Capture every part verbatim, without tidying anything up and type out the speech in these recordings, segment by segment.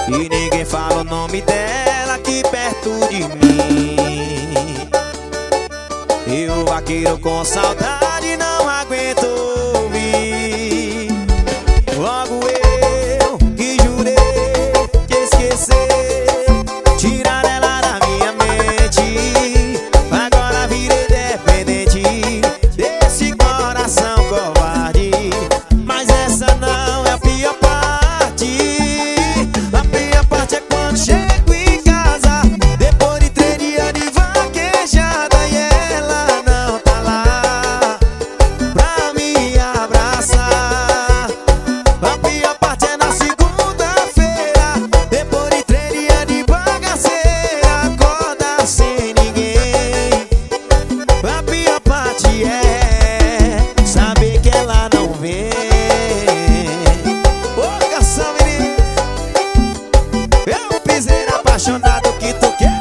E ninguém fala o nome dela aqui perto de mim. E o vaqueiro com saudade não aguento ouvir. Logo eu que jurei te esquecer, tirar ela da minha mente. Agora virei dependente desse coração covarde. Mas essa não é a pior parte. A pior parte é quando chego em casa, depois de três dias de vaquejada, e ela não tá lá pra me abraçar. A pior parte é na segunda-feira, depois de três dias de bagaceira, acorda sem ninguém. A pior parte é saber que ela não vem. Ô, canção, menino, eu pisei apaixonado que tu quer.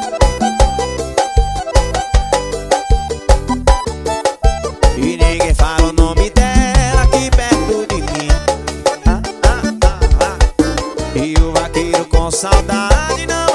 E ninguém fala o nome dela aqui perto de mim. Ah, ah, ah, ah. E o vaqueiro com saudade não